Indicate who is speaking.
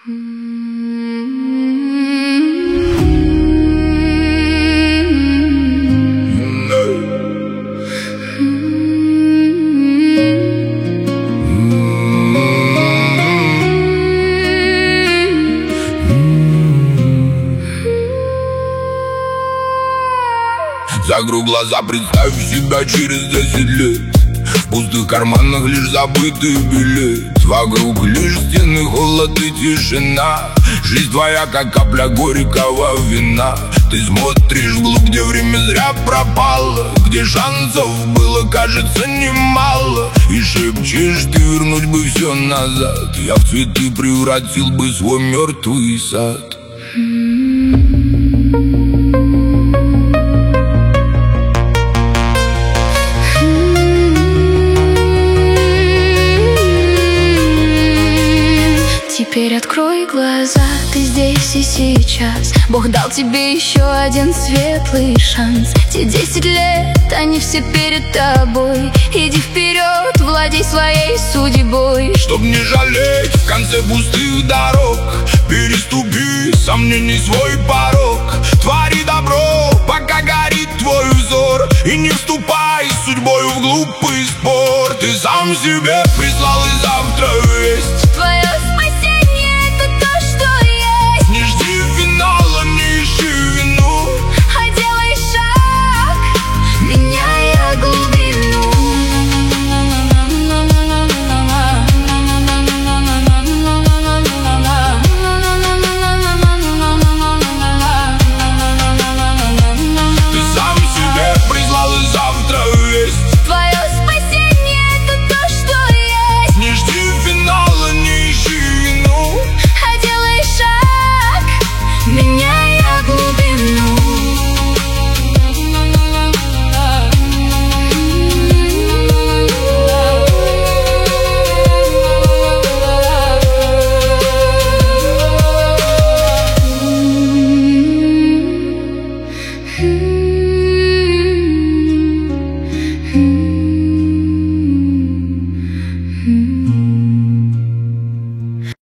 Speaker 1: Закрой глаза, представь себя через 10 лет. В пустых карманах лишь забытый билет. Вокруг лишь стены, холод и тишина. Жизнь твоя, как капля горького вина. Ты смотришь вглубь, где время зря пропало, где шансов было, кажется, немало. И шепчешь, ты вернуть бы все назад. Я в цветы превратил бы свой мертвый сад.
Speaker 2: Теперь открой глаза, ты здесь и сейчас. Бог дал тебе еще один светлый шанс. Те 10 лет, они все перед тобой. Иди вперед, владей своей судьбой.
Speaker 1: Чтоб не жалеть в конце пустых дорог, переступи сомнений свой порог. Твори добро, пока горит твой взор, и не вступай с судьбой в глупый спор. Ты сам себе прислал и завтра весть.